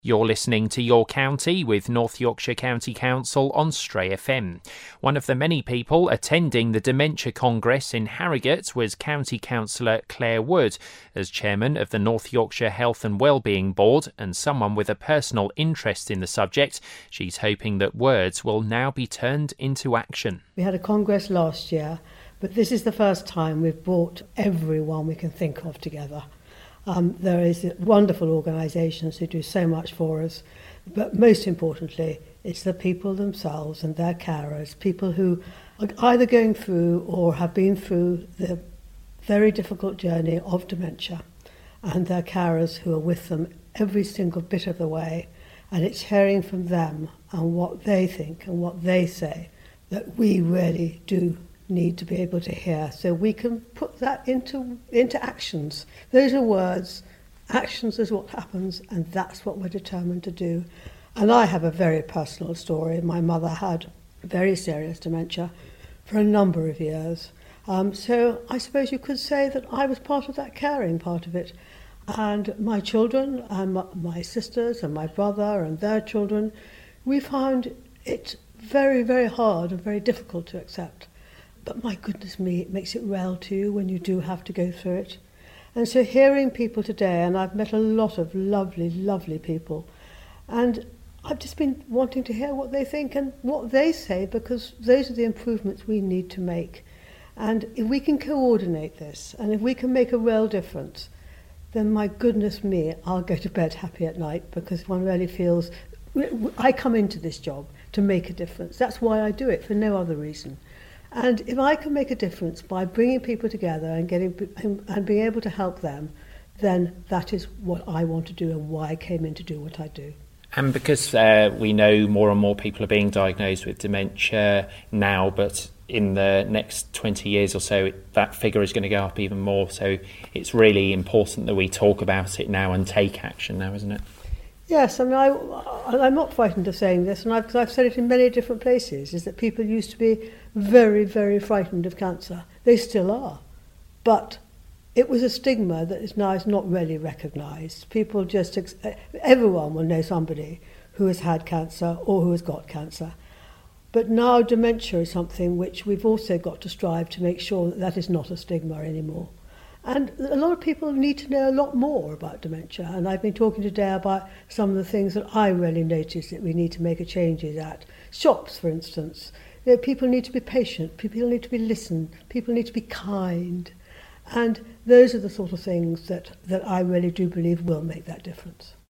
You're listening to Your County with North Yorkshire County Council on Stray FM. One of the many people attending the Dementia Congress in Harrogate was County Councillor Claire Wood. As chairman of the North Yorkshire Health and Wellbeing Board and someone with a personal interest in the subject, she's hoping that words will now be turned into action. We had a congress last year, but this is the first time we've brought everyone we can think of together. There is wonderful organisations who do so much for us, but most importantly, it's the people themselves and their carers, people who are either going through or have been through the very difficult journey of dementia, and their carers who are with them every single bit of the way, and it's hearing from them and what they think and what they say that we really do need to be able to hear, so we can put that into actions. Those are words, actions is what happens, and that's what we're determined to do. And I have a very personal story. My mother had very serious dementia for a number of years, so I suppose you could say that I was part of that caring part of it. And my children and my sisters and my brother and their children, we found it very, very hard and very difficult to accept. But my goodness me, it makes it real to you when you do have to go through it. And so hearing people today, and I've met a lot of lovely, lovely people, and I've just been wanting to hear what they think and what they say, because those are the improvements we need to make. And if we can coordinate this, and if we can make a real difference, then my goodness me, I'll go to bed happy at night, because one really feels, I come into this job to make a difference. That's why I do it, for no other reason. And if I can make a difference by bringing people together and being able to help them, then that is what I want to do and why I came in to do what I do. And because we know more and more people are being diagnosed with dementia now, but in the next 20 years or so, that figure is going to go up even more. So it's really important that we talk about it now and take action now, isn't it? Yes, I mean, I'm not frightened of saying this, and I've said it in many different places, is that people used to be very, very frightened of cancer. They still are. But it was a stigma that is not really recognised. People just, everyone will know somebody who has had cancer or who has got cancer. But now dementia is something which we've also got to strive to make sure that that is not a stigma anymore. And a lot of people need to know a lot more about dementia. And I've been talking today about some of the things that I really notice that we need to make a changes at. Shops, for instance. You know, people need to be patient. People need to be listened. People need to be kind. And those are the sort of things that I really do believe will make that difference.